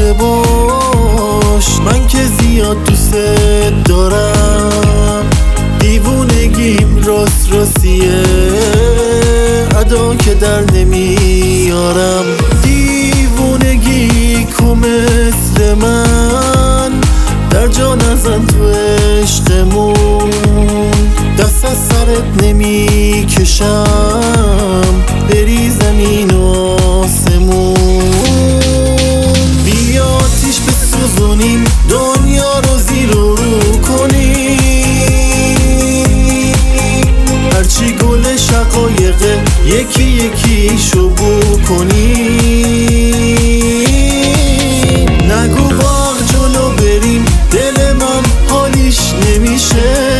داشته باش، من که زیاد دوست دارم. دیوونگیم راست راستیه، ادا که در نمیارم. دیوونگی کو مثل من در جا نزن تو عشقمون. دست از سرت نمی کشم بری زمین و آسمون. بیا آتیش بسوزونیم، دنیا رو زیر و رو کنیم. هرچی گل شقایقه یکی یکی شو بو کنیم. نگو باغ جلو بریم، دل من حالیش نمیشه.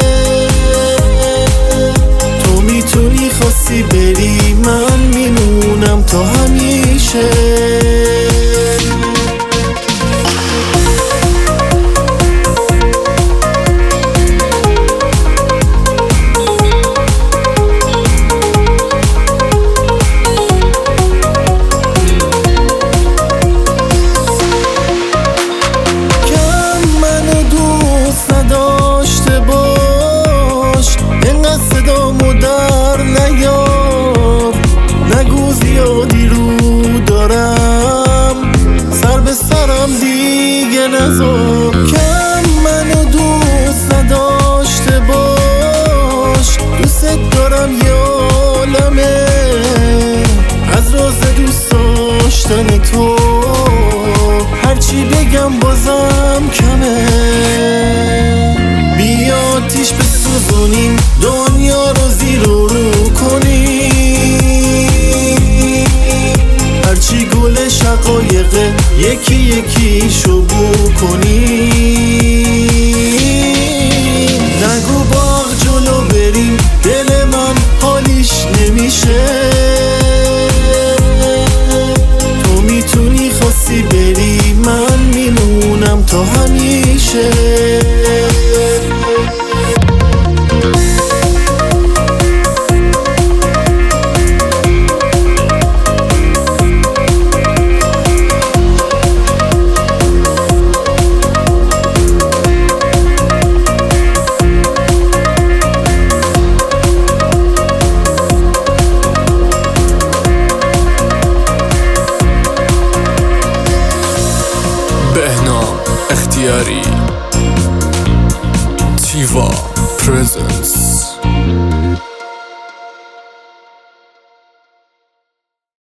تو میتونی خواستی بری، من میمونم تا همیشه. صدامو در نیار، نگو زیادی رو دارم، سر به سرم دیگه نذار. کم منو دوست نداشته باش، دوست دارم یه عالمه از راز دوست داشتن تو. هرچی بگم بازم کمه. بیا آتیش بسوزونیم، دنیا رو زیر و رو کنیم. هرچی گل شقایقه یکی یکی شو بو کنیم. نگو باغ جلو بریم، دل من حالیش نمیشه. تو میتونی خواستی بری، من میمونم تا همیشه. بهنام اختیاری، تیوا پرزنس.